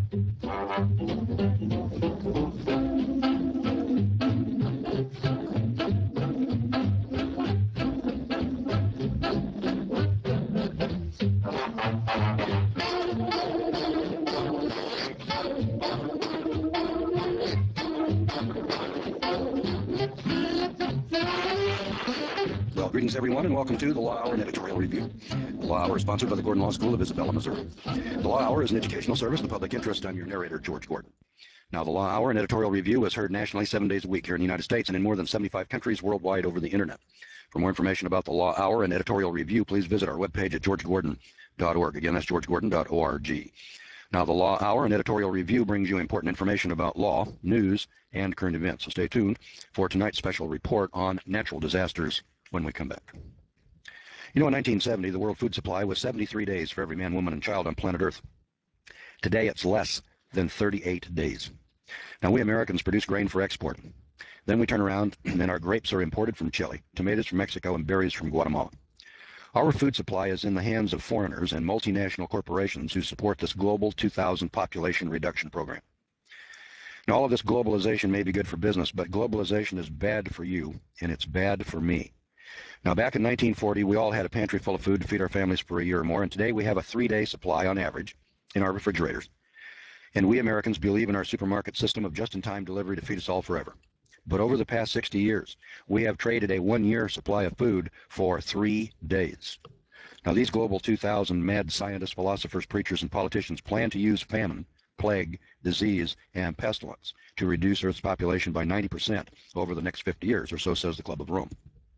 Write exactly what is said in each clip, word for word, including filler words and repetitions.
Well, greetings everyone, and welcome to the Law Hour and Editorial Review. The Law Hour is sponsored by the Gordon Law School of Isabella, Missouri. The Law Hour is an educational service in the public interest. I'm your narrator, George Gordon. Now, the Law Hour and Editorial Review is heard nationally seven days a week here in the United States and in more than seventy-five countries worldwide over the internet. For more information about the Law Hour and Editorial Review, please visit our webpage at george gordon dot org. Again, that's george gordon dot org. Now, the Law Hour and Editorial Review brings you important information about law, news, and current events. So stay tuned for tonight's special report on natural disasters when we come back. You know, in nineteen seventy, the world food supply was seventy-three days for every man, woman, and child on planet Earth. Today, it's less than thirty-eight days. Now, we Americans produce grain for export. Then we turn around and our grapes are imported from Chile, tomatoes from Mexico, and berries from Guatemala. Our food supply is in the hands of foreigners and multinational corporations who support this global two thousand population reduction program. Now, all of this globalization may be good for business, but globalization is bad for you, and it's bad for me. Now, back in nineteen forty, we all had a pantry full of food to feed our families for a year or more, and today we have a three-day supply on average in our refrigerators. And we Americans believe in our supermarket system of just-in-time delivery to feed us all forever. But over the past sixty years, we have traded a one-year supply of food for three days. Now, these global two thousand mad scientists, philosophers, preachers, and politicians plan to use famine, plague, disease, and pestilence to reduce Earth's population by ninety percent over the next fifty years, or so says the Club of Rome.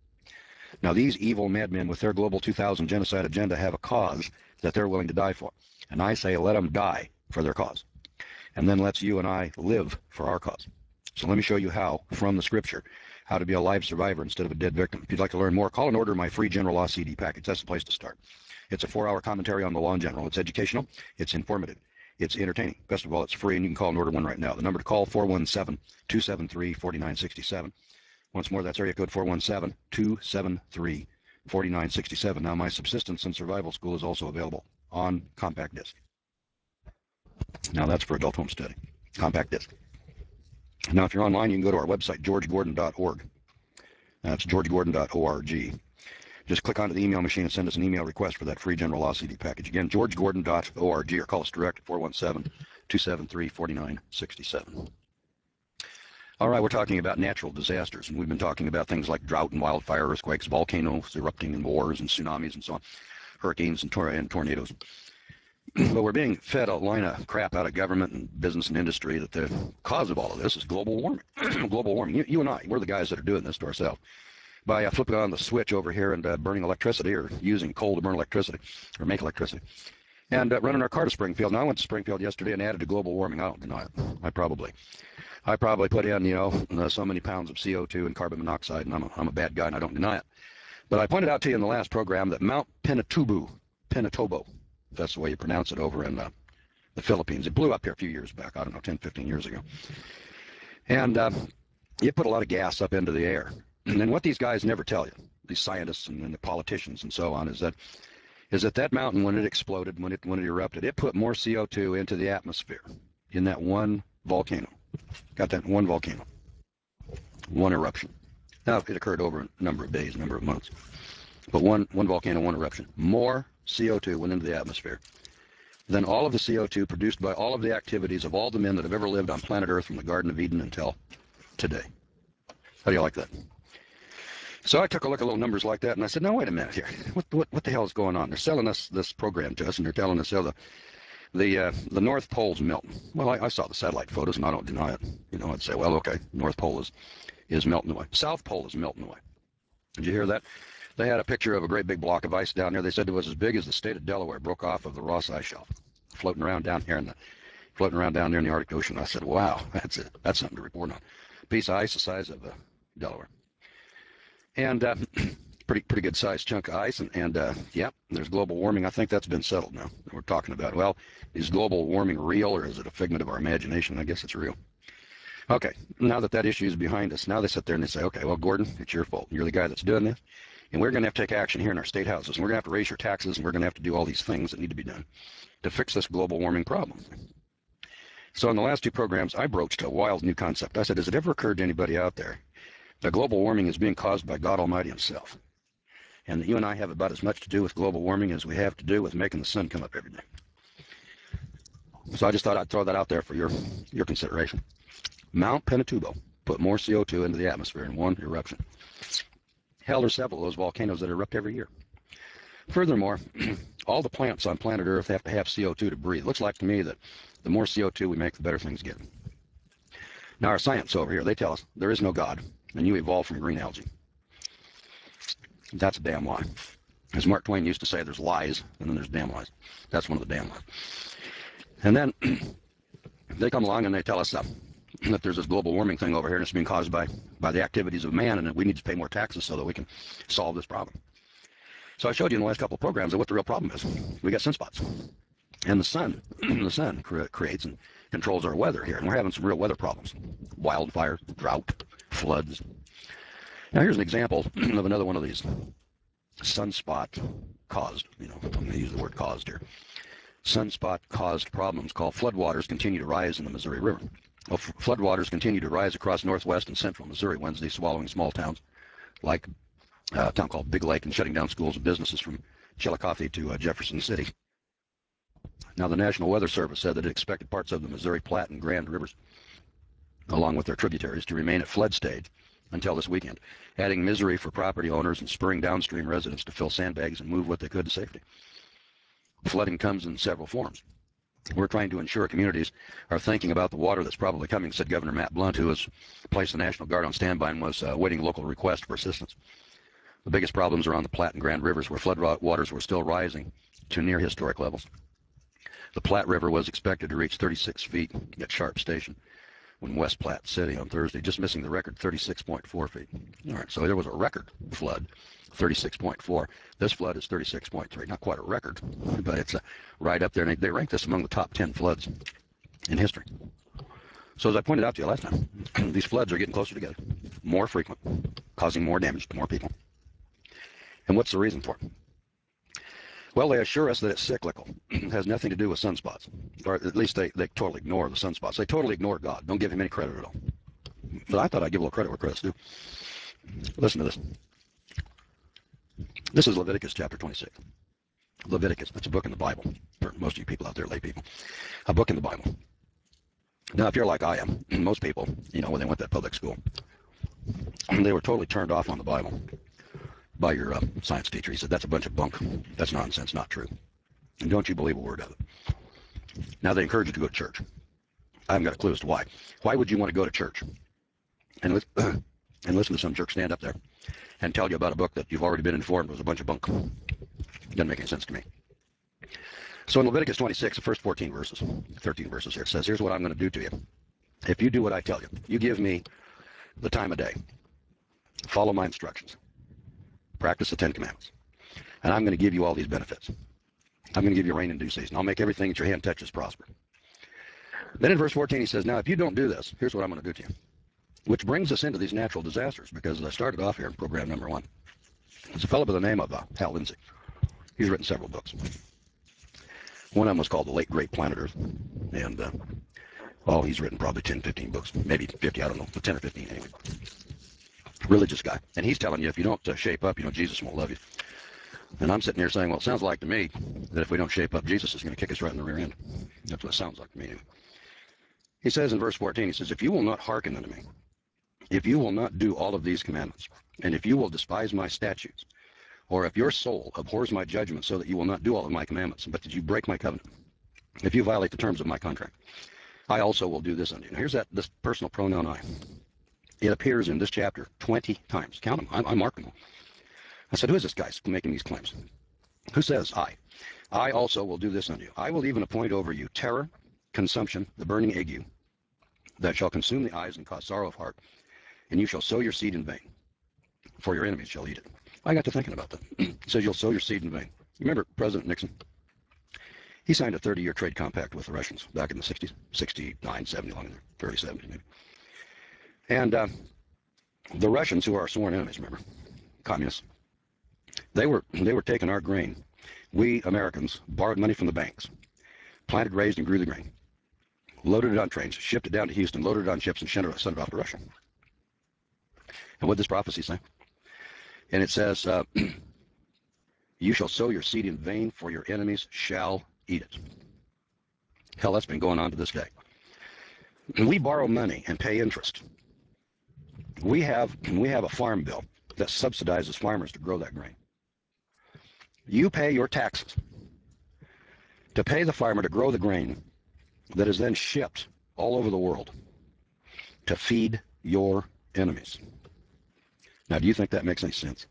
Now, these evil madmen with their global two thousand genocide agenda have a cause that they're willing to die for. And I say let them die for their cause. And then let's you and I live for our cause. So let me show you how, from the scripture, how to be a live survivor instead of a dead victim. If you'd like to learn more, call and order my free general law C D package. That's the place to start. It's a four-hour commentary on the law in general. It's educational. It's informative. It's entertaining. Best of all, it's free, and you can call and order one right now. The number to call, four one seven, two seven three, four nine six seven. Once more, that's area code four one seven, two seven three, four nine six seven. Now, my Subsistence and Survival School is also available on compact disc. Now, that's for adult homesteading. Compact disc. Now, if you're online, you can go to our website, george gordon dot org. That's george gordon dot org. Just click onto the email machine and send us an email request for that free general law C D package. Again, george gordon dot org, or call us direct at four one seven, two seven three, four nine six seven. All right, we're talking about natural disasters, and we've been talking about things like drought and wildfire, earthquakes, volcanoes erupting, and wars and tsunamis and so on, hurricanes and, tor and tornadoes. But we're being fed a line of crap out of government and business and industry that the cause of all of this is global warming. Global warming. You, you and I, we're the guys that are doing this to ourselves. By uh, flipping on the switch over here and uh, burning electricity, or using coal to burn electricity, or make electricity, and uh, running our car to Springfield. Now, I went to Springfield yesterday and added to global warming. I don't deny it. I probably, I probably put in, you know, uh, so many pounds of C O two and carbon monoxide, and I'm a, I'm a bad guy, and I don't deny it. But I pointed out to you in the last program that Mount Pinatubo, Pinatubo, if that's the way you pronounce it, over in uh, the Philippines. It blew up here a few years back, I don't know, ten, fifteen years ago. And uh, it put a lot of gas up into the air. And then what these guys never tell you, these scientists and, and the politicians and so on, is that is that that mountain, when it exploded, when it when it erupted, it put more C O two into the atmosphere in that one volcano. Got that one volcano, one eruption. Now, it occurred over a number of days, a number of months. But one, one volcano, one eruption. More C O two went into the atmosphere than all of the C O two produced by all of the activities of all the men that have ever lived on planet Earth from the Garden of Eden until today. How do you like that? So I took a look at little numbers like that, and I said, now, wait a minute here. What, what, what the hell is going on? They're selling us this program to us, and they're telling us, oh, the, the, uh, the North Pole's melting. Well, I, I saw the satellite photos, and I don't deny it. You know, I'd say, well, okay, North Pole is, is melting away. South Pole is melting away. Did you hear that? They had a picture of a great big block of ice down there. They said it was as big as the state of Delaware, broke off of the Ross Ice Shelf, floating around down here in the, floating around down there in the Arctic Ocean. I said, wow, that's it. That's something to report on. A piece of ice the size of uh, Delaware. And uh, pretty pretty good sized chunk of ice, and, and uh, yeah, there's global warming. I think that's been settled now. We're talking about, well, is global warming real, or is it a figment of our imagination? I guess it's real. Okay, now that that issue is behind us, now they sit there and they say, okay, well, Gordon, it's your fault. You're the guy that's doing this, and we're going to have to take action here in our state houses, and we're going to have to raise your taxes, and we're going to have to do all these things that need to be done to fix this global warming problem. So in the last two programs, I broached a wild new concept. I said, has it ever occurred to anybody out there that global warming is being caused by God Almighty himself? And that you and I have about as much to do with global warming as we have to do with making the sun come up every day. So I just thought I'd throw that out there for your, your consideration. Mount Pinatubo put more C O two into the atmosphere in one eruption. Hell, there's several of those volcanoes that erupt every year. Furthermore, all the plants on planet Earth have to have C O two to breathe. Looks like to me that the more C O two we make, the better things get. Now our science over here, they tell us there is no God, and you evolved from green algae. That's a damn lie. As Mark Twain used to say, there's lies, and then there's damn lies. That's one of the damn lies. And then they come along and they tell us uh, that there's this global warming thing over here, and it's being caused by, by the activities of man, and that we need to pay more taxes so that we can solve this problem. So I showed you in the last couple of programs what the real problem is. We got sunspots. And the sun, the sun cre creates and controls our weather here, and we're having some real weather problems. Wildfires, drought, floods. Now here's an example of another one of these sunspot caused, you know, I'm going to use the word caused here. Sunspot caused problems called floodwaters continue to rise in the Missouri River. Well, floodwaters continue to rise across northwest and central Missouri Wednesday, swallowing small towns like uh, a town called Big Lake and shutting down schools and businesses from Chillicothe to uh, Jefferson City. Now, the National Weather Service said that it expected parts of the Missouri Platte and Grand Rivers, along with their tributaries, to remain at flood stage until this weekend, adding misery for property owners and spurring downstream residents to fill sandbags and move what they could to safety. Flooding comes in several forms. We're trying to ensure communities are thinking about the water that's probably coming, said Governor Matt Blunt, who has placed the National Guard on standby and was uh, awaiting local requests for assistance. The biggest problems are on the Platte and Grand Rivers, where flood waters were still rising to near historic levels. The Platte River was expected to reach thirty-six feet at Sharp Station when West Platte City on Thursday, just missing the record thirty-six point four feet. All right, so there was a record flood, thirty-six point four. This flood is thirty-six point three. Not quite a record, but it's uh, right up there. And they, they rank this among the top ten floods in history. So as I pointed out to you last time, these floods are getting closer together, more frequent, causing more damage to more people. And what's the reason for it? Well, they assure us that it's cyclical. It has nothing to do with sunspots. Or at least they, they totally ignore the sunspots. They totally ignore God. Don't give him any credit at all. But I thought I'd give a little credit where credit's due. Listen to this. This is Leviticus chapter twenty-six. Leviticus, that's a book in the Bible. For most of you people out there, lay people. A book in the Bible. Now, if you're like I am, most people, you know, when they went to public school, they were totally turned off on the Bible by your uh, science teacher. He said, that's a bunch of bunk. That's nonsense, not true. And don't you believe a word of it. Now, they encourage you to go to church. I haven't got a clue as to why. Why would you want to go to church and, with, uh, and listen to some jerk stand up there and tell you about a book that you've already been informed was a bunch of bunk? Doesn't make any sense to me. So in Leviticus twenty-six, the first fourteen verses, thirteen verses here, it says, here's what I'm going to do to you. If you do what I tell you, you give me the time of day, follow my instructions, practice the Ten Commandments, and I'm going to give you all these benefits. I'm going to give you rain in due season. I'll make everything that your hand touches prosper. Then in verse fourteen, he says, now if you don't do this, here's what I'm going to do to you. Which brings us into these natural disasters, because I started off here in program number one. There's a fellow by the name of uh, Hal Lindsey. He's written several books. One of them was called The Late Great Planet Earth. And, uh, oh, he's written probably ten, fifteen books, maybe fifty, I don't know, but ten or fifteen anyway. Religious guy. And he's telling you if you don't uh, shape up, you know, Jesus won't love you. And I'm sitting here saying, well, it sounds like to me that if we don't shape up, Jesus is going to kick us right in the rear end. That's what it sounds like to me. Anyway. He says in verse fourteen, he says, if you will not hearken unto me, if you will not do all of these commandments, and if you will despise my statutes, or if your soul abhors my judgment so that you will not do all of my commandments, but that you break my covenant, if you violate the terms of my contract, I also will do this unto you. Now here's that this personal pronoun I. It appears in this chapter twenty times. Count them. I, I marked them all. I said, who is this guy making these claims? Who says I? I also will do this unto you. I will even appoint over you terror, consumption, the burning ague, that shall consume the eyes and cause sorrow of heart, and you shall sow your seed in vain, for your enemies shall eat it. I got to thinking about that. It says you'll sow your seed in vain. Remember President Nixon? He signed a thirty-year trade compact with the Russians back in the sixties, sixty-nine, seventy, along in the early seventies maybe. And uh, the Russians, who are our sworn enemies, remember, communists, they were they were taking our grain. We Americans borrowed money from the banks, planted, raised, and grew the grain. loaded it on trains, shipped it down to Houston, loaded it on ships, and sent it, sent it off to Russia. And what does this prophecy say? And it says, uh, you shall sow your seed in vain, for your enemies shall eat it. Hell, that's been going on to this day. And we borrow money and pay interest. We have, we have a farm bill that subsidizes farmers to grow that grain. You pay your taxes to pay the farmer to grow the grain that is then shipped all over the world to feed your enemies. Now, do you think that makes any sense?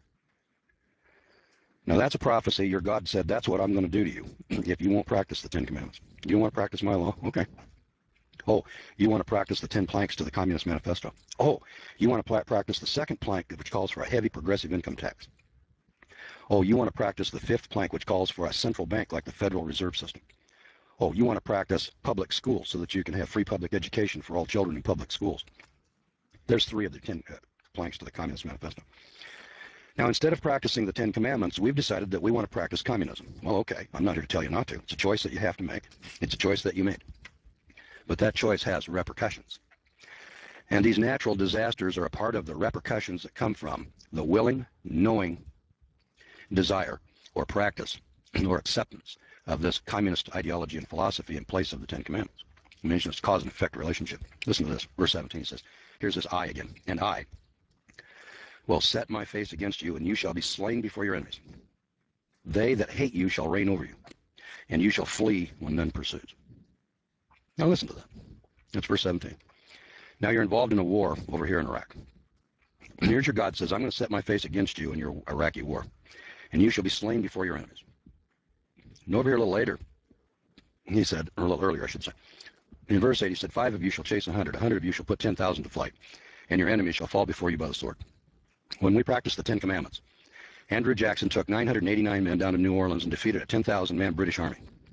Now, that's a prophecy. Your God said, that's what I'm going to do to you if you won't practice the Ten Commandments. You don't want to practice my law? Okay. Oh, you want to practice the ten planks to the Communist Manifesto? Oh, you want to practice the second plank, which calls for a heavy progressive income tax? Oh, you want to practice the fifth plank, which calls for a central bank like the Federal Reserve System? Oh, you want to practice public schools so that you can have free public education for all children in public schools? There's three of the ten uh, planks to the Communist Manifesto. Now, instead of practicing the Ten Commandments, we've decided that we want to practice communism. Well, okay, I'm not here to tell you not to. It's a choice that you have to make. It's a choice that you made. But that choice has repercussions. And these natural disasters are a part of the repercussions that come from the willing, knowing desire or practice or acceptance of this communist ideology and philosophy in place of the Ten Commandments. I mentioned it's cause and effect relationship. Listen to this. Verse seventeen says, here's this I again. And I will set my face against you, and you shall be slain before your enemies. They that hate you shall reign over you, and you shall flee when none pursues. Now listen to that. That's verse seventeen. Now you're involved in a war over here in Iraq. And here's your God says, I'm going to set my face against you in your Iraqi war, and you shall be slain before your enemies. And over here a little later, he said, or a little earlier I should say, in verse eight he said, five of you shall chase a hundred, a hundred of you shall put ten thousand to flight, and your enemies shall fall before you by the sword. When we practiced the Ten Commandments, Andrew Jackson took nine hundred eighty-nine men down to New Orleans and defeated a ten thousand man British army.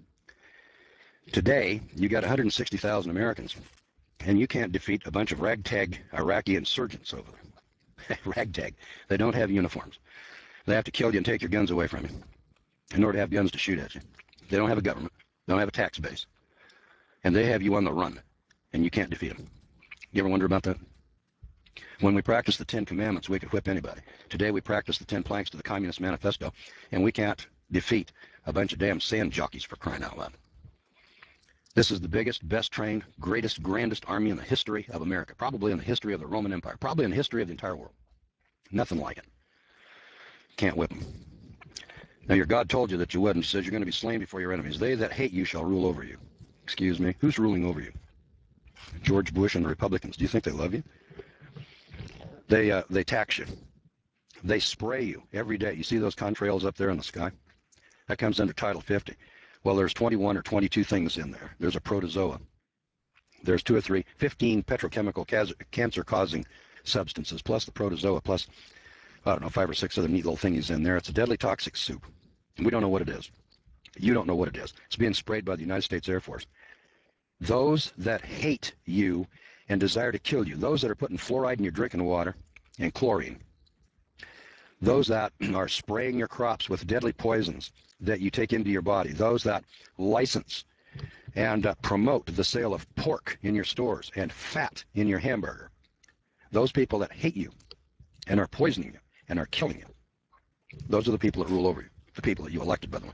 Today, you got one hundred sixty thousand Americans, and you can't defeat a bunch of ragtag Iraqi insurgents over there. Ragtag. They don't have uniforms. They have to kill you and take your guns away from you in order to have guns to shoot at you. They don't have a government. They don't have a tax base. And they have you on the run, and you can't defeat them. You ever wonder about that? When we practice the Ten Commandments, we could whip anybody. Today we practice the Ten Planks to the Communist Manifesto, and we can't defeat a bunch of damn sand jockeys, for crying out loud. This is the biggest, best trained, greatest, grandest army in the history of America, probably in the history of the Roman Empire, probably in the history of the entire world. Nothing like it. Can't whip them. Now your God told you that you wouldn't. He says you're going to be slain before your enemies. They that hate you shall rule over you. Excuse me, who's ruling over you? George Bush and the Republicans. Do you think they love you? They, uh, they tax you. They spray you every day. You see those contrails up there in the sky? That comes under Title fifty. Well, there's twenty-one or twenty-two things in there. There's a protozoa. There's two or three, fifteen petrochemical cancer-causing substances, plus the protozoa, plus, I don't know, five or six other neat little thingies in there. It's a deadly toxic soup. We don't know what it is. You don't know what it is. It's being sprayed by the United States Air Force. Those that hate you and desire to kill you, those that are putting fluoride in your drinking water and chlorine, those that are spraying your crops with deadly poisons that you take into your body, those that license and uh, promote the sale of pork in your stores and fat in your hamburger, those people that hate you and are poisoning you and are killing you, those are the people that rule over you, the people that you elected, by the way.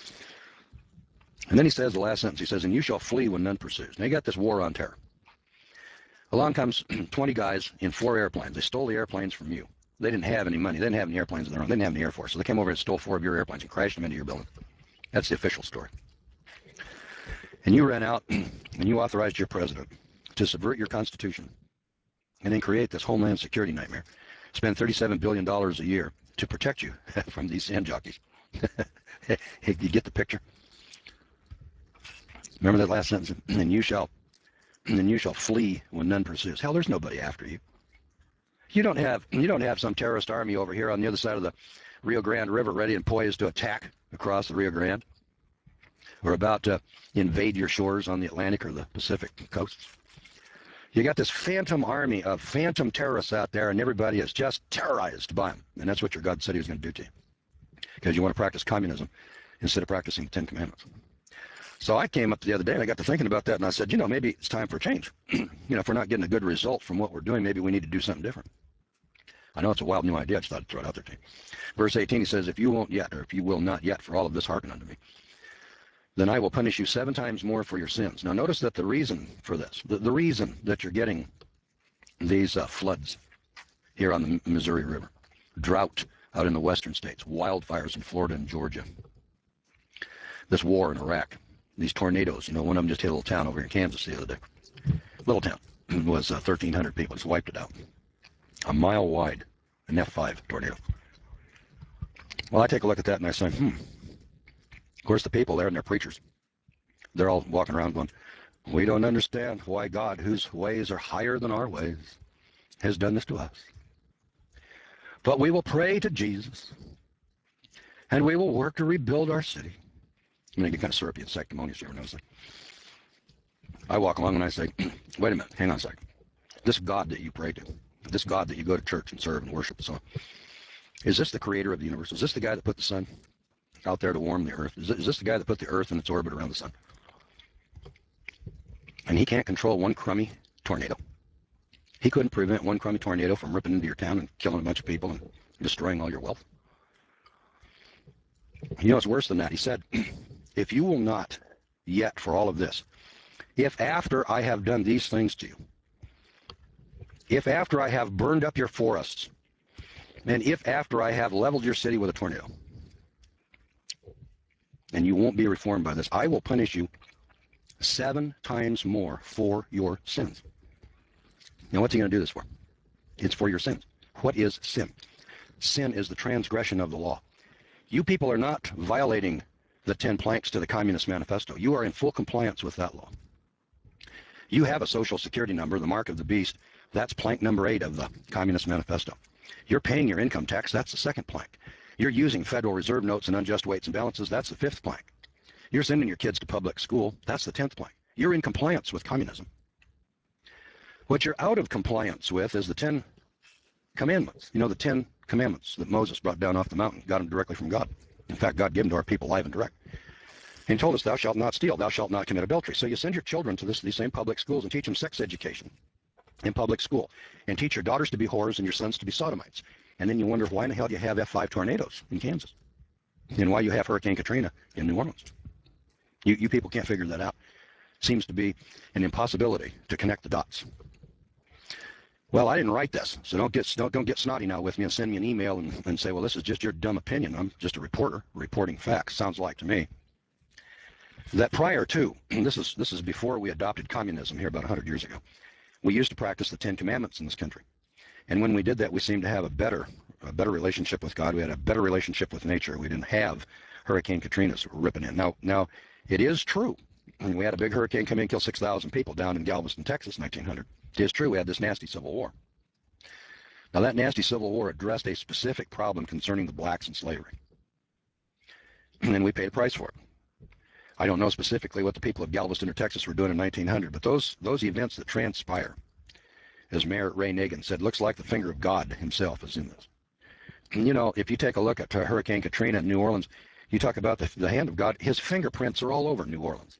And then he says, the last sentence, he says, and you shall flee when none pursues. Now you got this war on terror. Along comes twenty guys in four airplanes. They stole the airplanes from you. They didn't have any money. They didn't have any airplanes of their own. They didn't have any Air Force. So they came over and stole four of your airplanes and crashed them into your building. That's the official story. And you ran out and you authorized your president to subvert your Constitution and then create this Homeland Security nightmare. Spend thirty-seven billion dollars a year to protect you from these sand jockeys. Hey, you get the picture? Remember that last sentence? And you shall, and you shall flee when none pursues. Hell, there's nobody after you. You don't have you don't have some terrorist army over here on the other side of the Rio Grande River ready and poised to attack across the Rio Grande, or about to invade your shores on the Atlantic or the Pacific coasts. You got this phantom army of phantom terrorists out there, and everybody is just terrorized by them. And that's what your God said he was going to do to you, because you want to practice communism instead of practicing the Ten Commandments. So I came up the other day and I got to thinking about that, and I said, you know, maybe it's time for change. You know, if we're not getting a good result from what we're doing, maybe we need to do something different. I know it's a wild new idea. I just thought I'd throw it out there to you. Verse eighteen, he says, if you won't yet, or if you will not yet, for all of this hearken unto me, then I will punish you seven times more for your sins. Now notice that the reason for this, the, the reason that you're getting these uh, floods here on the Missouri River, drought out in the western states, wildfires in Florida and Georgia, this war in Iraq, these tornadoes, you know, one of them just hit a little town over in Kansas the other day. Little town. It was uh, thirteen hundred people. Just wiped it out. A mile wide, an F five tornado. Well, I take a look at that and I say, hmm. Of course, the people there and their preachers, they're all walking around going, we don't understand why God, whose ways are higher than our ways, has done this to us. But we will pray to Jesus, and we will work to rebuild our city. I'm going to get kind of syrupy and sanctimonious here. And I walk along and I say, wait a minute, hang on a second. This God that you pray to, this God that you go to church and serve and worship and so on, is this the creator of the universe? Is this the guy that put the sun out there to warm the earth? Is this the guy that put the earth in its orbit around the sun? And he can't control one crummy tornado. He couldn't prevent one crummy tornado from ripping into your town and killing a bunch of people and destroying all your wealth. You know, it's worse than that. He said, if you will not yet for all of this, if after I have done these things to you, if after I have burned up your forests, and if after I have leveled your city with a tornado, and you won't be reformed by this, I will punish you seven times more for your sins. Now, what's he going to do this for? It's for your sins. What is sin? Sin is the transgression of the law. You people are not violating the ten planks to the Communist Manifesto. You are in full compliance with that law. You have a social security number, the mark of the beast. That's plank number eight of the Communist Manifesto. You're paying your income tax. That's the second plank. You're using Federal Reserve notes and unjust weights and balances. That's the fifth plank. You're sending your kids to public school. That's the tenth plank. You're in compliance with communism. What you're out of compliance with is the Ten Commandments. You know, the Ten Commandments that Moses brought down off the mountain, got them directly from God. In fact, God gave them to our people live and direct. And he told us, thou shalt not steal, thou shalt not commit adultery. So you send your children to this, these same public schools and teach them sex education in public school. And teach your daughters to be whores and your sons to be sodomites. And then you wonder why in the hell you have F five tornadoes in Kansas. And why you have Hurricane Katrina in New Orleans. You, you people can't figure that out. Seems to be an impossibility to connect the dots. Well, I didn't write this, so don't get don't, don't get snotty now with me and send me an email and, and say, well, this is just your dumb opinion. I'm just a reporter reporting facts. Sounds like to me that prior to, this is this is before we adopted communism here about one hundred years ago, we used to practice the Ten Commandments in this country. And when we did that, we seemed to have a better a better relationship with God. We had a better relationship with nature. We didn't have Hurricane Katrinas ripping in. Now, now it is true. And we had a big hurricane come in and kill six thousand people down in Galveston, Texas, nineteen hundred. It is true we had this nasty civil war. Now that nasty civil war addressed a specific problem concerning the blacks and slavery. And we paid a price for it. I don't know specifically what the people of Galveston or Texas were doing in nineteen hundred, but those those events that transpire, as Mayor Ray Nagin said, looks like the finger of God himself is in this. And you know, if you take a look at uh, Hurricane Katrina in New Orleans, you talk about the, the hand of God, his fingerprints are all over New Orleans.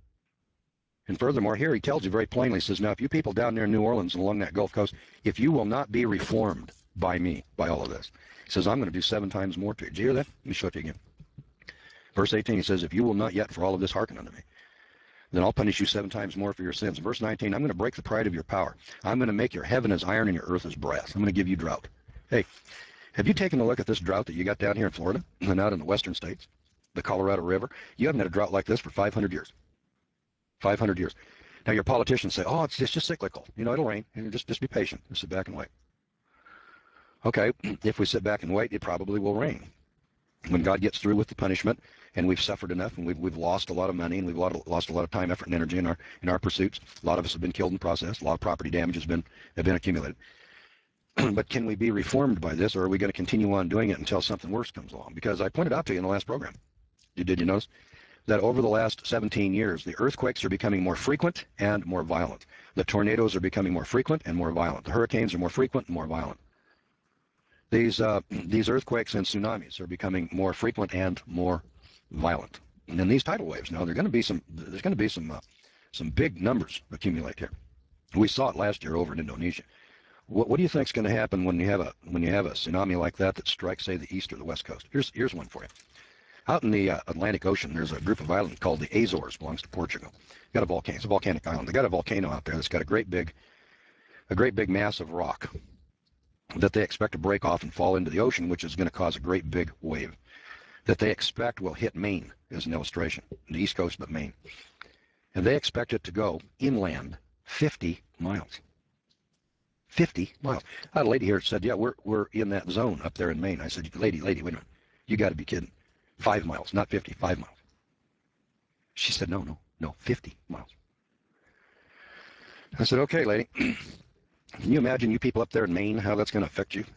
And furthermore, here he tells you very plainly, says, now if you people down there in New Orleans and along that Gulf Coast, if you will not be reformed by me, by all of this, he says, I'm going to do seven times more to you. Did you hear that? Let me show it to you again. Verse eighteen, he says, if you will not yet for all of this hearken unto me, then I'll punish you seven times more for your sins. In verse nineteen, I'm going to break the pride of your power. I'm going to make your heaven as iron and your earth as brass. I'm going to give you drought. Hey, have you taken a look at this drought that you got down here in Florida and out in the western states, the Colorado River? You haven't had a drought like this for five hundred years. five hundred years. Now your politicians say, oh, it's, it's just cyclical. You know, it'll rain. And just, just be patient. Just sit back and wait. Okay, if we sit back and wait, it probably will rain. When God gets through with the punishment, and we've suffered enough, and we've, we've lost a lot of money, and we've lost a lot of time, effort, and energy in our in our pursuits. A lot of us have been killed in the process. A lot of property damage has been have been accumulated. But can we be reformed by this, or are we going to continue on doing it until something worse comes along? Because I pointed out to you in the last program, did, did you notice that over the last seventeen years, the earthquakes are becoming more frequent and more violent. The tornadoes are becoming more frequent and more violent. The hurricanes are more frequent and more violent. These uh, these earthquakes and tsunamis are becoming more frequent and more violent. And then these tidal waves, now they're going to be some, there's going to be some, uh, some big numbers accumulate here. We saw it last year over in Indonesia. What, what do you think is going to happen when you have a when you have a tsunami like that that strikes, say, the east or the west coast? Here's here's one for you. Out in the uh, Atlantic Ocean, there's a group of islands called the Azores, belongs to Portugal. Got a volcano. It's a volcanic island. They got a volcano out there that's got a great big, a great big mass of rock that they expect to break off and fall into the ocean, which is going to cause a great big wave that they expect will hit Maine, as an illustration, the east coast of Maine. And they expect it to go inland fifty miles. fifty miles. I had a lady here that said, yeah, we're, we're in that zone up there in Maine. I said, lady, lady, wait a minute. You got to be kidding. Five miles, not fifty, five miles. She said, no, no, no, fifty miles. I said, okay, lady. Can you imagine you people up there in Maine, how that's going to affect you?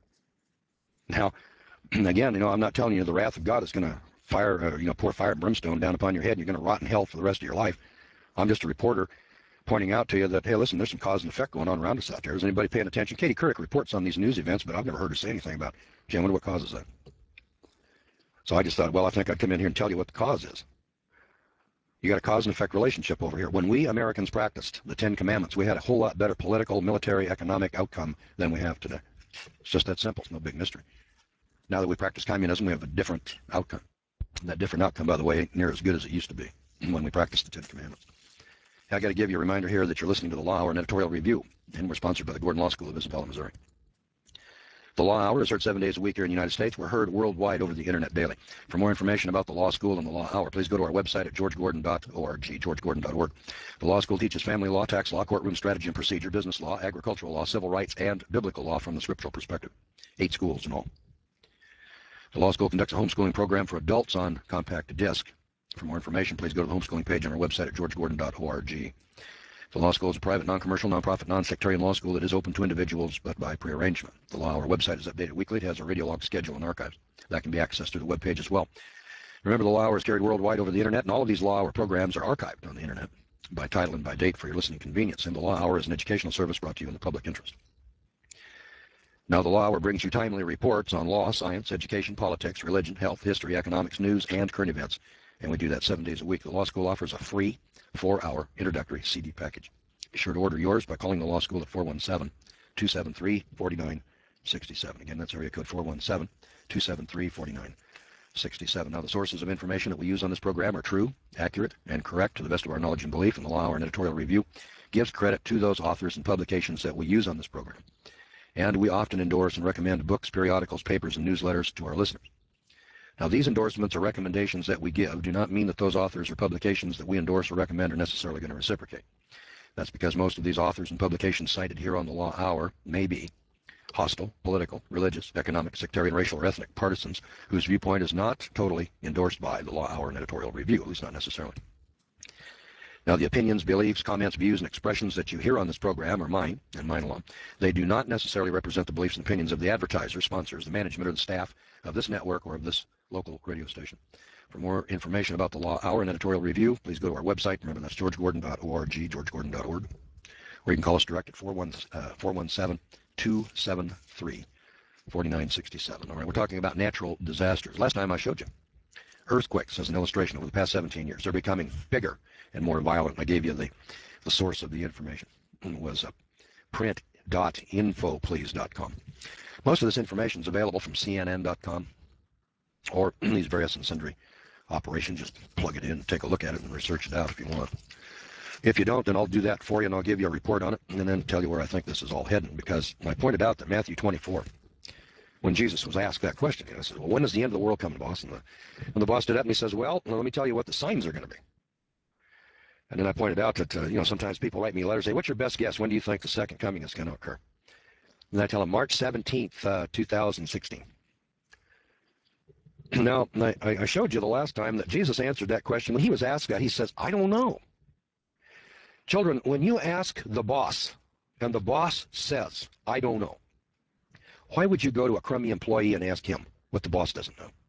Now, again, you know, I'm not telling you the wrath of God is going to fire, uh, you know, pour fire and brimstone down upon your head and you're going to rot in hell for the rest of your life. I'm just a reporter pointing out to you that, hey, listen, there's some cause and effect going on around us out there. Is anybody paying attention? Katie Couric reports on these news events, but I've never heard her say anything about, gee, I wonder what causes that. So I just thought, well, I think I'd come in here and tell you what the cause is. You got a cause and effect relationship over here. When we Americans practiced the Ten Commandments, we had a whole lot better political, military, economic outcome than we have today. It's just that simple. It's no big mystery. Now that we practice communism, we have a different outcome. And that different outcome, by the way, ain't near as good as it used to be when we practiced the Ten Commandments. I got to give you a reminder here that you're listening to the Law Hour, an editorial review, and we're sponsored by the Gordon Law School of Isabella, Missouri. The Law Hour is heard seven days a week here in the United States. We're heard worldwide over the internet daily. For more information about the Law School and the Law Hour, please go to our website at george gordon dot org, george gordon dot org. The Law School teaches family law, tax law, courtroom strategy and procedure, business law, agricultural law, civil rights, and biblical law from the scriptural perspective. Eight schools in all. The Law School conducts a homeschooling program for adults on compact disc. For more information, please go to the homeschooling page on our website at george gordon dot org. The Law School is a private, non-commercial, non-profit, non-sectarian law school that is open to individuals, but by prearrangement. The Law Hour website is updated weekly. It has a radio log schedule and archives. That can be accessed through the webpage as well. Remember, the Law Hour is carried worldwide over the internet, and all of these Law Hour programs are archived on the internet by title and by date for your listening convenience. And the Law Hour is an educational service brought to you in the public interest. Now, the Law Hour brings you timely reports on law, science, education, politics, religion, health, history, economics, news, and current events. And we do that seven days a week. The Law School offers a free four-hour introductory C D package. Be sure to order yours by calling the Law School at four one seven, two seven three, four nine six seven. Again, that's area code four one seven, two seven three, four nine six seven. Now, the sources of information that we use on this program are true, accurate, and correct to the best of our knowledge and belief, and the Law Hour and editorial review gives credit to those authors and publications that we use on this program. And we often endorse and recommend books, periodicals, papers, and newsletters to our listeners. Now, these endorsements or recommendations that we give do not mean that those authors or publications that we endorse or recommend are necessarily going to reciprocate. That's because most of these authors and publications cited here on the Law Hour may be hostile, political, religious, economic, sectarian, racial, or ethnic partisans whose viewpoint is not totally endorsed by the Law Hour and editorial review, at least not necessarily. Now, the opinions, beliefs, comments, views, and expressions that you hear on this program are mine and mine alone. They do not necessarily represent the beliefs and opinions of the advertisers, sponsors, the management, or the staff of this network or of this local radio station. For more information about the Law Hour and editorial review, please go to our website. Remember, that's george gordon dot org, george gordon dot org. Or you can call us direct at four one seven, two seven three, four nine six seven. All right, we're talking about natural disasters. Last time I showed you earthquakes as an illustration over the past seventeen years. They're becoming bigger and more violent. I gave you the, the source of the information. It was uh, print dot info please dot com. Most of this information is available from C N N dot com or these various and sundry operations. Just plug it in, take a look at it, and research it out if you want. If you don't, then I'll do that for you, and I'll give you a report on it, and then tell you where I think this is all heading. Because I pointed out that Matthew twenty-four, when Jesus was asked that question, he said, well, when is the end of the world coming, boss? And the, and the boss stood up and he says, well, let me tell you what the signs are going to be. And then I pointed out that, uh, you know, sometimes people write me letters, say, what's your best guess? When do you think the second coming is going to occur? And I tell them March seventeenth, uh, two thousand sixteen. Now, I, I showed you the last time that Jesus answered that question. When he was asked that, he says, I don't know. Children, when you ask the boss, and the boss says, I don't know, why would you go to a crummy employee and ask him what the boss doesn't know?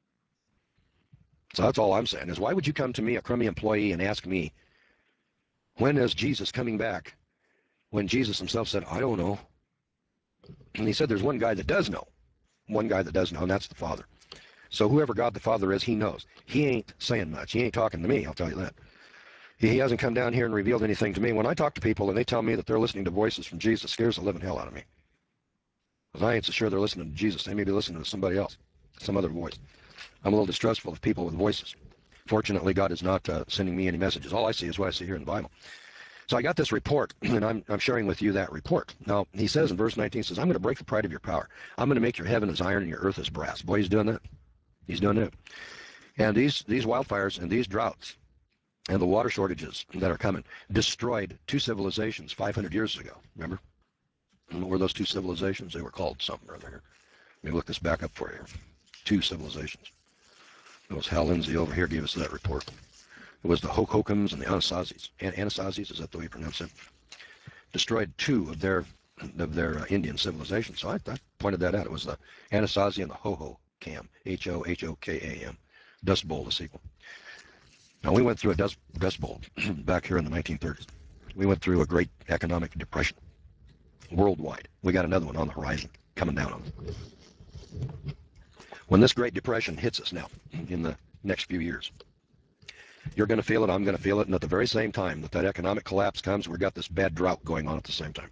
So that's all I'm saying is, why would you come to me, a crummy employee, and ask me, when is Jesus coming back? When Jesus himself said, I don't know. And he said there's one guy that does know. One guy that does know, and that's the Father. So whoever God the Father is, he knows. He ain't saying much. He ain't talking to me, I'll tell you that. He hasn't come down here and revealed anything to me. When I talk to people and they tell me that they're listening to voices from Jesus, it scares the living hell out of me. Because I ain't so sure they're listening to Jesus. They may be listening to somebody else, some other voice. I'm a little distrustful of people with voices. Fortunately, God is not uh, sending me any messages. All I see is what I see here in the Bible. So I got this report, and I'm, I'm sharing with you that report. Now, he says in verse nineteen, says, I'm going to break the pride of your power. I'm going to make your heaven as iron and your earth as brass. Boy, he's doing that. He's doing that. And these, these wildfires and these droughts and the water shortages that are coming destroyed two civilizations five hundred years ago. Remember? And what were those two civilizations? They were called something or other. Let me look this back up for you. Two civilizations. It was Hal Lindsey over here gave us that report. It was the Hohokams and the Anasazis. An Anasazis, is that the way you pronounce it? Destroyed two of their of their uh, Indian civilizations. So I, I pointed that out. It was the Anasazi and the Hohokam, H O H O K A M. Dust Bowl, the sequel. Now, we went through a dust, dust bowl back here in the nineteen thirties. We went through a great economic depression worldwide. We got another one on the horizon coming down on us. When this Great Depression hits us now in the next few years, you're going to feel it, I'm going to feel it, and at the very same time that that economic collapse comes, we've got this bad drought going on at the same time.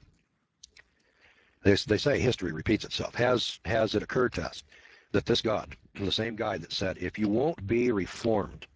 They, they say history repeats itself. Has, has it occurred to us that this God, the same guy that said, if you won't be reformed,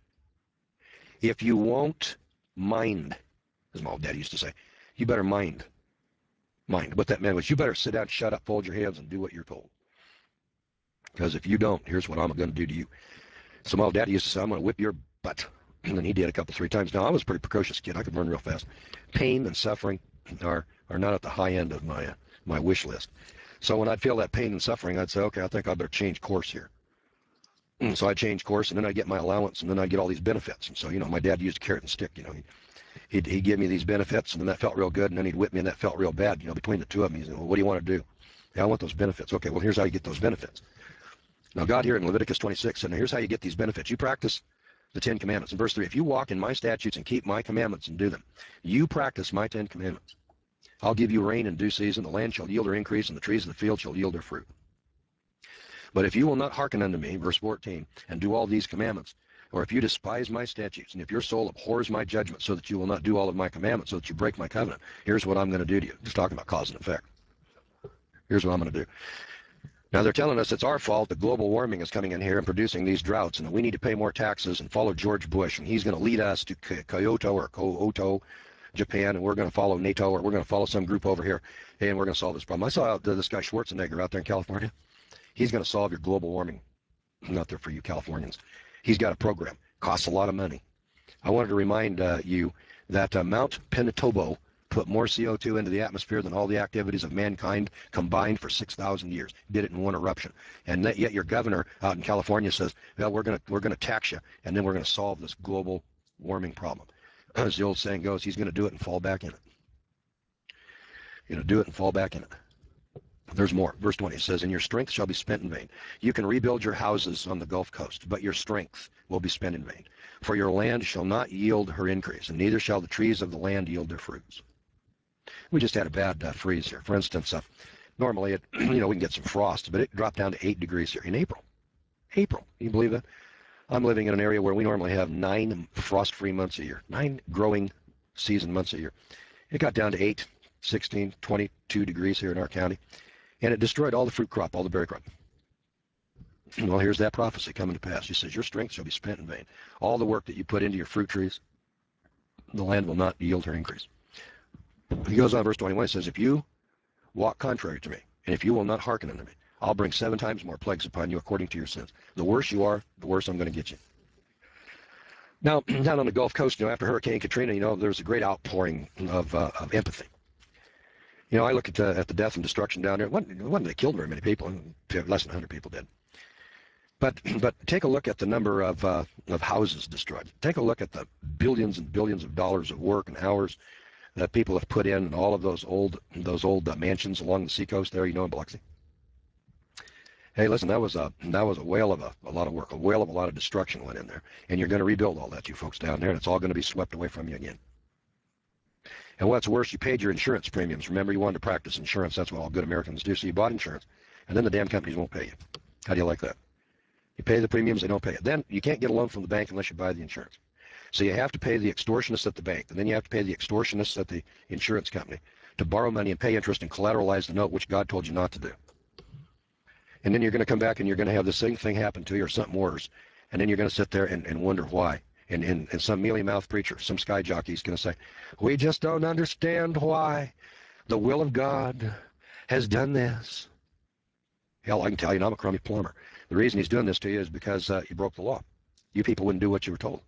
if you won't mind, as my old dad used to say, you better mind. Mind. What that meant was you better sit down, shut up, fold your hands, and do what you're told. Because if you don't, here's what I'm going to do to you. So my old daddy used to say, I'm going to whip your butt. And then he did a couple, three times. Now, I was a pretty precocious kid. I could run real fast. Pain and suffering are, are not at the high end of my, uh, my wish list. So when I'd feel that pain and suffering, I'd say, okay, I think I better change course here. And so I'd change course, and then I'd get my allowance, and then I'd get all these benefits. And so, you know, my dad used a carrot and stick. You know, he, he'd, he'd give me these benefits, and then that felt real good, and then he'd whip me, and that felt real bad. You know, between the two of them, he said, well, what do you want to do? Yeah, I want those benefits. Okay, well, here's how you get those benefits. Now, God here in Leviticus twenty-six said, now here's how you get these benefits. You practice the Ten Commandments. In verse three, if you walk in my statutes and keep my commandments and do them, you practice my Ten Commandments. I'll give you rain in due season. The land shall yield her increase, and the trees of the field shall yield their fruit. But if you will not hearken unto me, verse fourteen, and do all these commandments, or if you despise my statutes, and if your soul abhors my judgment, so that you will not do all of my commandments, so that you break my covenant, here's what I'm going to do to you. Just talking about cause and effect. Here's what I'm going to do. Now, they're telling us it's our fault that global warming is coming in here and producing these droughts, and that we need to pay more taxes and follow George Bush, and he's going to lead us to Kyoto or Kyoto, Japan, and we're going to follow NATO, or we're going to follow some group over here, and we're going to solve this problem. I saw this guy Schwarzenegger out there in California. He's going to solve your global warming. Not there for you Californians. He's got a program. Costs a lot of money. I wanted to remind uh, you that uh, Mount Pinatubo put more C O two into the atmosphere than all the activities of mankind combined for six thousand years. Did it in one eruption. And that, yet your governor out in California says, well, we're going to we're going to tax you, and then we're going to solve this global warming problem. As the old saying goes, he's going to do it and fall back in it. You know, do it and fall back in it. There's more. Verse twenty says, and your strength shall be spent in vain. You can rebuild your houses on the Gulf Coast, but your strength will be spent in vain. For your land shall not yield her increase, and neither shall the trees of the land yield their fruits. We just had a bad uh, freeze here. For instance, uh, normally, it, you know, we can get some frost, but it dropped down to eight degrees here in April. April. Can you believe that? I'm living in an area where we normally have nine frost-free months a year, nine growing season months a year. It got down to eight, sixteen, twenty-two degrees here in our county, and it destroyed all the fruit crop, all the berry crop. Well, here's that prophecy coming to pass. He says, your strength shall be spent in vain. All the work that you put into your fruit trees, the land will not yield her increase. He goes on, verse twenty-one, he says, if you walk contrary to me, and if you will not hearken unto me, I'll bring seven times more plagues upon you according to your sins. The worse you are, the worse I'm going to get you. Now, down on the Gulf Coast, you know, after Hurricane Katrina, you know, there's a great outpouring of, uh, of empathy. You know, I look at, uh, at the death and destruction down there. It wasn't, it wasn't they killed very many people. Less than one hundred people did. But but take a look at the number of uh, of houses destroyed. Take a look at the billions and billions of dollars of work and hours that people have put in, and all of those old those old uh, mansions along the seacoast there, you know, in Biloxi. Hey, listen, that was a that was a whale of a, a lot of work, a whale of a lot of destruction went in there, and you're going to rebuild all that, you folks down there, and it's all going to be swept away from you again. And what's worse, you paid your insurance premiums. Remember, you wanted to practice insurance. That's what all good Americans do. So you bought insurance, and then the damn companies won't pay you. How do you like that? You pay the premiums, they don't pay it. Then you can't get a loan from the bank unless you buy the insurance. So you have to pay the extortionists at the bank, and then you have to pay the extortionists at the insurance company to borrow money and pay interest and collateralize the note, which God told you not to do. And then you're going to come back and you're going to have the same thing happen to you or something worse. And then you're going to sit there and, and wonder why. And, and, and some mealy-mouthed preacher, some sky jockey is going to say, we just don't understand why the will of God has done this. Hell, I can tell you, I'm a crummy plumber. The reason he's doing this to you is because uh, you broke the law. You people wouldn't do what you were told.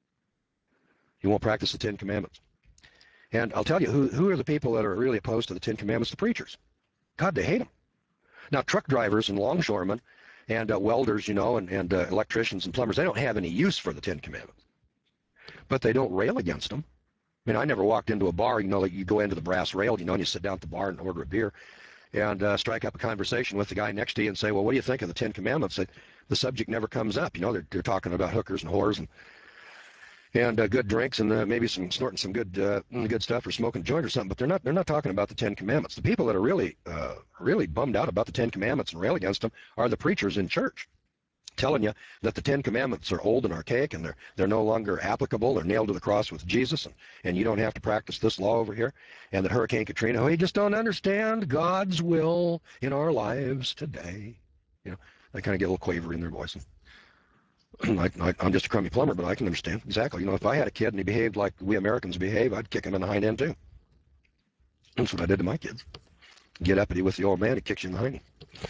You won't practice the Ten Commandments. And I'll tell you, who, who are the people that are really opposed to the Ten Commandments? The preachers. God, they hate them. Now, truck drivers and longshoremen and uh, welders, you know, and, and uh, electricians and plumbers, they don't have any use for the Ten Commandments. But they don't rail against them. I mean, I never walked into a bar, you know, like you go into the brass rail, you know, and you sit down at the bar and order a beer and uh, strike up a conversation with the guy next to you and say, well, what do you think of the Ten Commandments? That the subject never comes up. You know, they're, they're talking about hookers and whores and and uh, good drinks and uh, maybe some snorting some good uh, good stuff or smoking a joint or something, but they're not they're not talking about the Ten Commandments. The people that are really uh, really bummed out about the Ten Commandments and rail against them are the preachers in church, telling you that the Ten Commandments are old and archaic and they're they're no longer applicable. They're nailed to the cross with Jesus, and, and you don't have to practice this law over here. And that Hurricane Katrina, oh, you just don't understand God's will in our lives today. You know, they kind of get a little quavery in their voice. I, I, I'm just a crummy plumber, but I can understand exactly. You know, if I had a kid and he behaved like we Americans behave, I'd kick him in the hind end too. That's what I did to my kids. Get uppity with the old man, he kicks you in the hind end.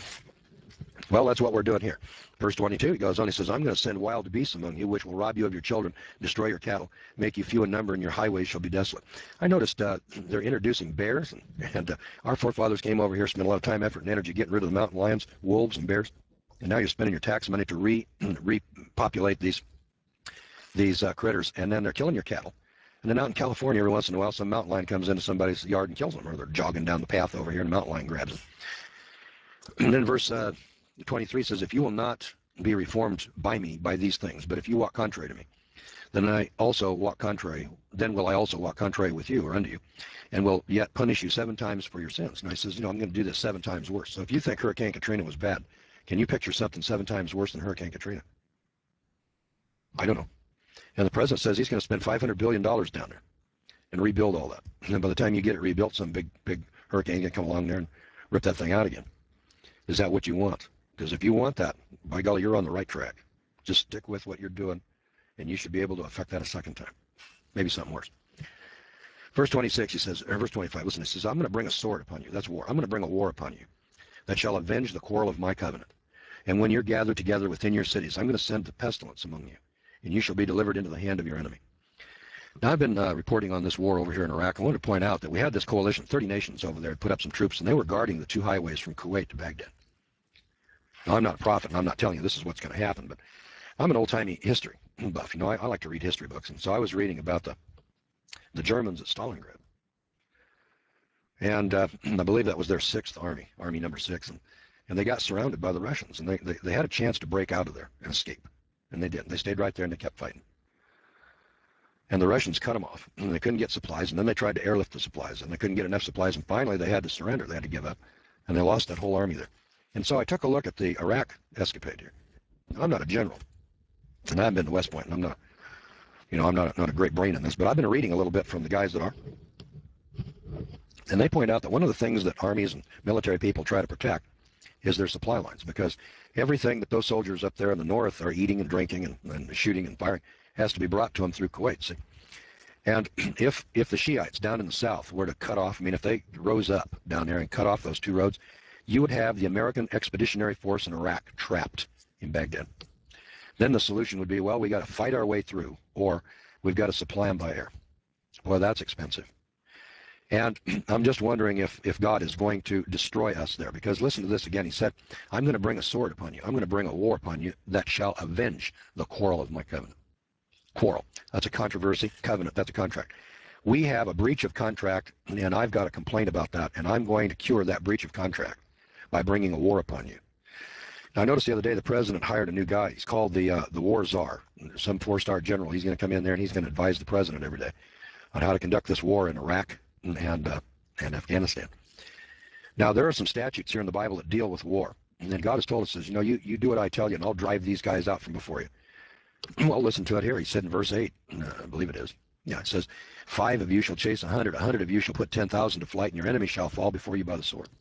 Well, that's what we're doing here. Verse twenty-two, he goes on, he says, I'm going to send wild beasts among you, which will rob you of your children, destroy your cattle, make you few in number, and your highways shall be desolate. I noticed uh, they're introducing bears, and, and uh, our forefathers came over here, spent a lot of time, effort, and energy getting rid of the mountain lions, wolves, and bears. And now you're spending your tax money to re, repopulate these these uh, critters, and then they're killing your cattle. And then out in California, every once in a while, some mountain lion comes into somebody's yard and kills them, or they're jogging down the path over here, and a mountain lion grabs them. And then verse uh, twenty-three says, if you will not be reformed by me by these things, but if you walk contrary to me, then I also walk contrary, then will I also walk contrary with you or unto you, and will yet punish you seven times for your sins. And I says, you know, I'm going to do this seven times worse. So if you think Hurricane Katrina was bad, can you picture something seven times worse than Hurricane Katrina? I don't know. And the president says he's going to spend five hundred billion dollars down there and rebuild all that. And then by the time you get it rebuilt, some big, big hurricane can come along there and rip that thing out again. Is that what you want? Because if you want that, by golly, you're on the right track. Just stick with what you're doing, and you should be able to affect that a second time. Maybe something worse. Verse twenty-six, he says, or verse twenty-five, listen, he says, I'm going to bring a sword upon you. That's war. I'm going to bring a war upon you that shall avenge the quarrel of my covenant. And when you're gathered together within your cities, I'm going to send the pestilence among you, and you shall be delivered into the hand of your enemy. Now, I've been uh, reporting on this war over here in Iraq. I wanted to point out that we had this coalition, thirty nations over there, put up some troops, and they were guarding the two highways from Kuwait to Baghdad. Now, I'm not a prophet, and I'm not telling you this is what's going to happen, but I'm an old-timey history buff. You know, I, I like to read history books, and so I was reading about the, the Germans at Stalingrad. And uh, I believe that was their sixth army, army number six, and, and they got surrounded by the Russians, and they, they, they had a chance to break out of there and escape, and they didn't. They stayed right there, and they kept fighting. And the Russians cut them off, and they couldn't get supplies, and then they tried to airlift the supplies, and they couldn't get enough supplies, and finally they had to surrender. They had to give up, and they lost that whole army there. And so I took a look at the Iraq escapade here. I'm not a general, and I've been to West Point, and I'm not, you know, I'm not, not a great brain in this, but I've been reading a little bit from the guys that are. And they point out that one of the things that armies and military people try to protect is their supply lines, because everything that those soldiers up there in the north are eating and drinking and, and shooting and firing has to be brought to them through Kuwait. See? And if if the Shiites down in the south were to cut off, I mean, if they rose up down there and cut off those two roads, you would have the American Expeditionary Force in Iraq trapped in Baghdad. Then the solution would be, well, we got to fight our way through, or we've got to supply them by air. Well, that's expensive. And I'm just wondering if, if God is going to destroy us there. Because listen to this again. He said, I'm going to bring a sword upon you. I'm going to bring a war upon you that shall avenge the quarrel of my covenant. Quarrel. That's a controversy. Covenant. That's a contract. We have a breach of contract, and I've got a complaint about that, and I'm going to cure that breach of contract by bringing a war upon you. Now, I noticed the other day the president hired a new guy. He's called the uh, the war czar, some four-star general. He's going to come in there, and he's going to advise the president every day on how to conduct this war in Iraq and uh, and Afghanistan. Now, there are some statutes here in the Bible that deal with war, And then God has told us, says, you know, you, you do what I tell you, and I'll drive these guys out from before you. Well, listen to it here. He said in verse eight, uh, I believe it is. Yeah, it says, five of you shall chase a hundred, a hundred of you shall put ten thousand to flight, and your enemy shall fall before you by the sword.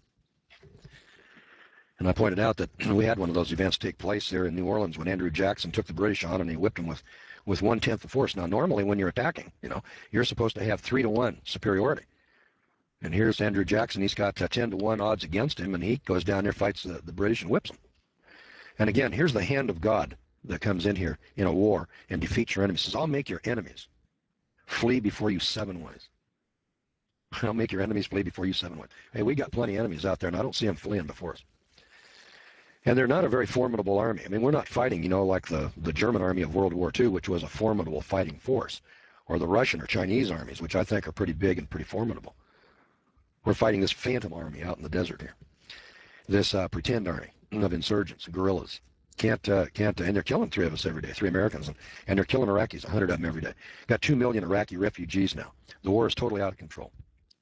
And I pointed out that we had one of those events take place there in New Orleans when Andrew Jackson took the British on and he whipped them with, with one-tenth the force. Now, normally when you're attacking, you know, you're supposed to have three to one superiority. And here's Andrew Jackson. He's got uh, ten to one odds against him, and he goes down there, fights the, the British, and whips them. And again, here's the hand of God that comes in here in a war and defeats your enemies. He says, I'll make your enemies flee before you seven ways. I'll make your enemies flee before you seven ways. Hey, we got plenty of enemies out there, and I don't see them fleeing before us. And they're not a very formidable army. I mean, we're not fighting, you know, like the, the German army of World War Two, which was a formidable fighting force, or the Russian or Chinese armies, which I think are pretty big and pretty formidable. We're fighting this phantom army out in the desert here, this uh, pretend army of insurgents, guerrillas. Can't, uh, can't, uh, and they're killing three of us every day, three Americans, and, and they're killing Iraqis, a hundred of them every day. Got two million Iraqi refugees now. The war is totally out of control.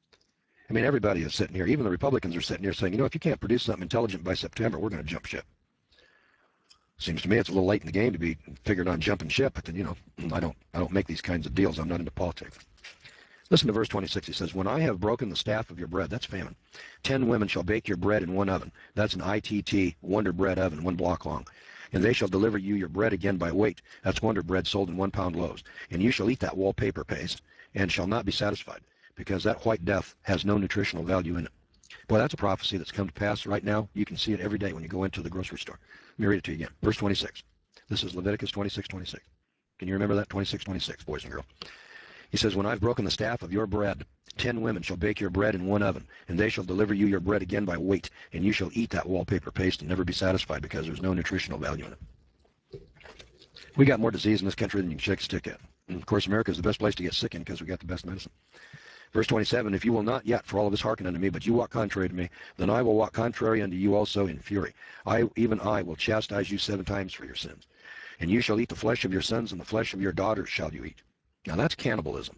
I mean, everybody is sitting here. Even the Republicans are sitting here saying, you know, if you can't produce something intelligent by September, we're going to jump ship. Seems to me it's a little late in the game to be figured on jumping ship, but then, you know, I don't, I don't make these kinds of deals. I'm not into politics. Listen to verse twenty-six. He says, when I have broken the staff of your bread, that's famine, ten women shall bake your bread in one oven. That's an I T T, Wonder Bread oven, one block long. And they shall deliver you your bread again by weight. That's Wonder Bread sold in one pound loaves. And you shall eat that wallpaper paste and shall not be satisfied, because that white death has no nutritional value in it. Boy, that's a prophecy that's come to pass right now. You can see it every day when you go into the grocery store. Let me read it to you again. Verse twenty-six. This is Leviticus twenty-six twenty-six. Can you remember that? twenty-six twenty-six, boys and girls. He says, when I've broken the staff of your bread, ten women shall bake your bread in one oven, and they shall deliver you your bread again by weight, and you shall eat that wallpaper paste and never be satisfied, because there's no nutritional value in it. We got more disease in this country than you can shake a stick at. And of course, America is the best place to get sick in because we got the best medicine. Verse twenty-seven, if you will not yet, for all of this hearken unto me, but you walk contrary to me, then I will walk contrary unto you also in fury. I, even I, will chastise you seven times for your sins. And you shall eat the flesh of your sons, and the flesh of your daughters shall you eat. Now that's cannibalism.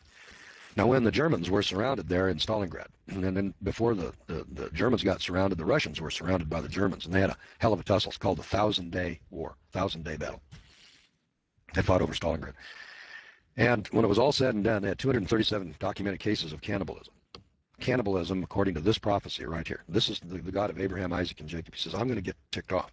Now when the Germans were surrounded there in Stalingrad, and then before the, the, the Germans got surrounded, the Russians were surrounded by the Germans, and they had a hell of a tussle. It's called the Thousand Day War, Thousand Day Battle. They fought over Stalingrad. And when it was all said and done, they had two hundred thirty-seven documented cases of cannibalism. Cannibalism, according to this prophecy right here. This is the, the God of Abraham, Isaac, and Jacob. He says, I'm going to get ticked off.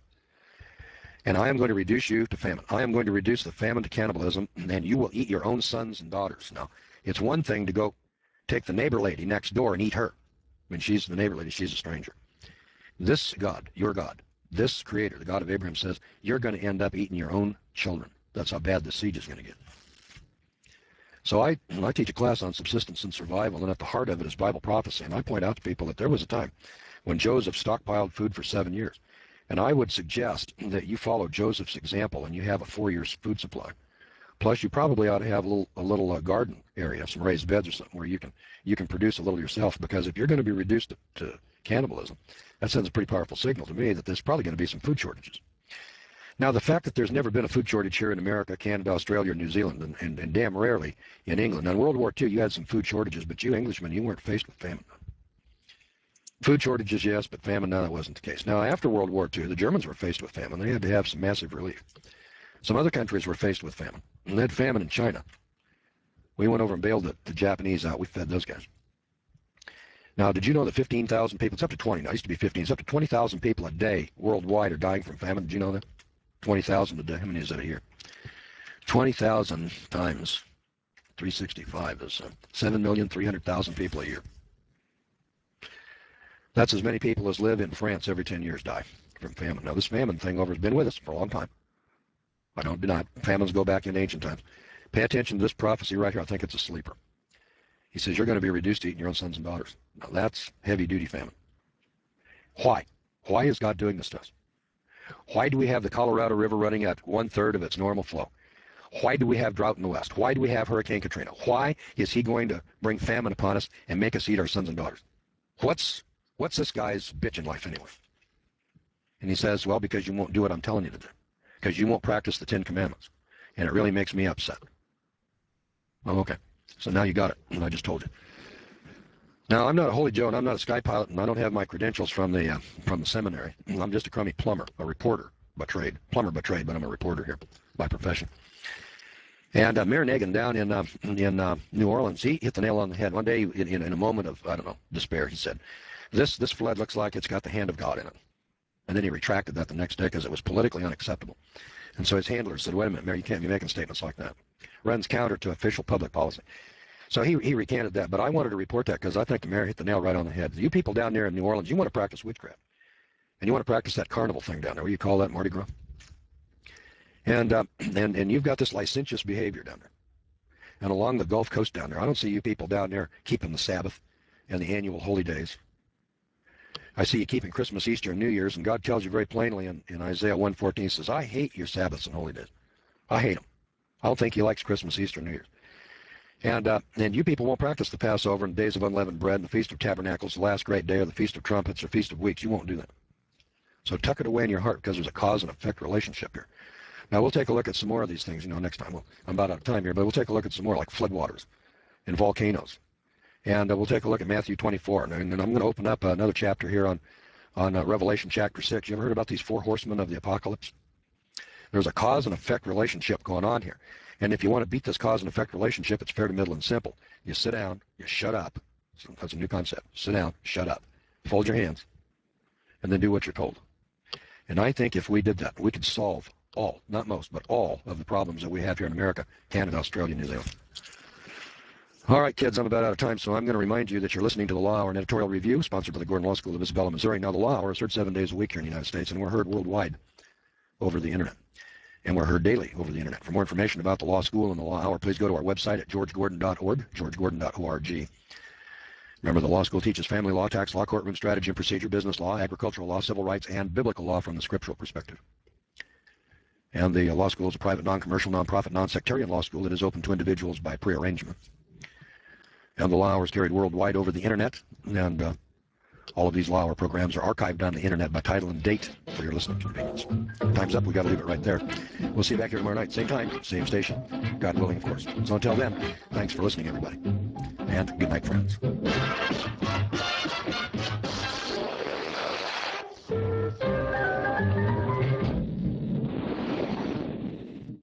And I am going to reduce you to famine. I am going to reduce the famine to cannibalism, and you will eat your own sons and daughters. Now, it's one thing to go take the neighbor lady next door and eat her. I mean, she's the neighbor lady. She's a stranger. This God, your God, this creator, the God of Abraham, says, you're going to end up eating your own children. That's how bad the siege is going to get. So I, I teach a class on subsistence and survival, and at the heart of it is Bible prophecy. And I point out to people that there was a time when Joseph stockpiled food for seven years. And I would suggest that you follow Joseph's example and you have a four years food supply. Plus, you probably ought to have a little, a little uh, garden area, some raised beds or something where you can you can produce a little yourself. Because if you're going to be reduced to, to cannibalism, that sends a pretty powerful signal to me that there's probably going to be some food shortages. Now, the fact that there's never been a food shortage here in America, Canada, Australia, or New Zealand, and, and, and damn rarely in England. Now, in World War Two, you had some food shortages, but you Englishmen, you weren't faced with famine. Food shortages, yes, but famine, no, that wasn't the case. Now, after World War Two, the Germans were faced with famine. They had to have some massive relief. Some other countries were faced with famine. And they had famine in China. We went over and bailed the, the Japanese out. We fed those guys. Now, did you know that fifteen thousand people, it's up to twenty now, it used to be fifteen, it's up to twenty thousand people a day worldwide are dying from famine. Did you know that? twenty thousand a day. How many is that a year? twenty thousand times three hundred sixty-five is uh, seven million three hundred thousand people a year. That's as many people as live in France every ten years die from famine. Now, this famine thing over has been with us for a long time. I don't deny it. Famines go back in ancient times. Pay attention to this prophecy right here. I think it's a sleeper. He says, you're going to be reduced to eating your own sons and daughters. Now, that's heavy-duty famine. Why? Why is God doing this to us? Why do we have the Colorado River running at one-third of its normal flow? Why do we have drought in the West? Why do we have Hurricane Katrina? Why is he going to bring famine upon us and make us eat our sons and daughters? What's What's this guy's bitch in life anyway? And he says, well, because you won't do what I'm telling you to do. Because you won't practice the Ten Commandments. And it really makes me upset. Oh, okay. So now you got it, and I just told you. Now, I'm not a holy Joe, and I'm not a sky pilot, and I don't have my credentials from the uh, from the seminary. I'm just a crummy plumber, a reporter by trade. Plumber by trade, but I'm a reporter here by profession. And uh, Mayor Nagin down in uh, in uh, New Orleans, he hit the nail on the head. One day, in, in, in a moment of, I don't know, despair, he said, this, this flood looks like it's got the hand of God in it. And then he retracted that the next day because it was politically unacceptable. And so his handler said, wait a minute, Mayor, you can't be making statements like that. Runs counter to official public policy. So he, he recanted that, but I wanted to report that because I think the mayor hit the nail right on the head. You people down there in New Orleans, you want to practice witchcraft. And you want to practice that carnival thing down there. What do you call that, Mardi Gras? And, uh, and, and you've got this licentious behavior down there. And along the Gulf Coast down there, I don't see you people down there keeping the Sabbath and the annual holy days. I see you keeping Christmas, Easter, and New Year's, and God tells you very plainly in, in Isaiah one fourteen, says, I hate your Sabbaths and holy days. I hate them. I don't think he likes Christmas, Easter, and New Year's. And, uh, and you people won't practice the Passover and days of unleavened bread and the Feast of Tabernacles, the last great day, or the Feast of Trumpets, or Feast of Weeks. You won't do that. So tuck it away in your heart because there's a cause and effect relationship here. Now, we'll take a look at some more of these things, you know, next time. Well, I'm about out of time here, but we'll take a look at some more, like floodwaters and volcanoes. And uh, we'll take a look at Matthew twenty-four. And, and I'm going to open up another chapter here on, on uh, Revelation chapter six. You ever heard about these four horsemen of the apocalypse? There's a cause and effect relationship going on here. And if you want to beat this cause and effect relationship, it's fair to middle and simple. You sit down, you shut up. That's a new concept. Sit down, shut up, fold your hands, and then do what you're told. And I think if we did that, we could solve all, not most, but all of the problems that we have here in America, Canada, Australia, New Zealand. All right, kids, I'm about out of time, so I'm going to remind you that you're listening to the Law Hour, an editorial review sponsored by the Gordon Law School of Isabella, Missouri. Now, the Law Hour is heard seven days a week here in the United States, and we're heard worldwide over the internet. And we're heard daily over the internet. For more information about the Law School and the Law Hour, please go to our website at george gordon dot org, george gordon dot org. Remember, the law school teaches family law, tax law, courtroom strategy and procedure, business law, agricultural law, civil rights, and biblical law from the scriptural perspective. And the law school is a private, non-commercial, non-profit, non-sectarian law school that is open to individuals by prearrangement. And the Law Hour is carried worldwide over the internet, and uh, all of these Law Hour programs are archived on the internet by title and date for your listening convenience. Time's up. We've got to leave it right there. We'll see you back here tomorrow night. Same time, same station. God willing, of course. So until then, thanks for listening, everybody. And good night, friends.